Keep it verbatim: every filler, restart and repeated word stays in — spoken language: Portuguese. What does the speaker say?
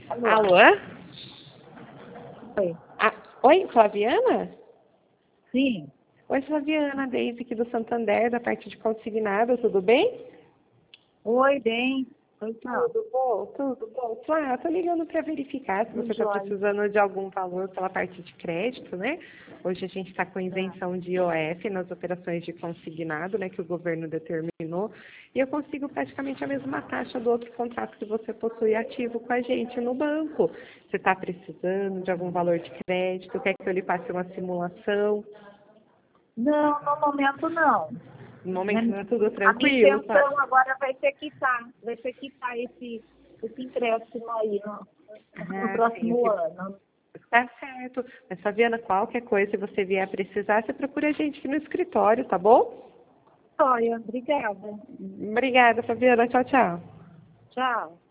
Alô? Alô? Oi. Ah, oi, Flaviana? Sim. Oi, Flaviana, Deise aqui do Santander, da parte de consignado, tudo bem? Oi, bem. Oi, tá. Tudo bom, tudo bom. Flá, tô ligando para verificar se você Tudo está jóia. precisando de algum valor pela parte de crédito, né? Hoje a gente está com Tá. isenção de I O F nas operações de consignado, né, que o governo determinou, e eu consigo praticamente a mesma taxa do outro contrato que você possui ativo com a gente no banco. Você está precisando de algum valor de crédito? Quer que eu lhe passe uma simulação? Não, no momento não. No momento Né? não é tudo A minha tranquilo, tá? intenção agora vai ser quitar, vai ser quitar esse, esse empréstimo aí no, no Ah, sim, próximo que ano. tá certo. Mas, Fabiana, qualquer coisa, se você vier precisar, você procura a gente aqui no escritório, tá bom? Olha, obrigada. Obrigada, Fabiana. Tchau, tchau. Tchau.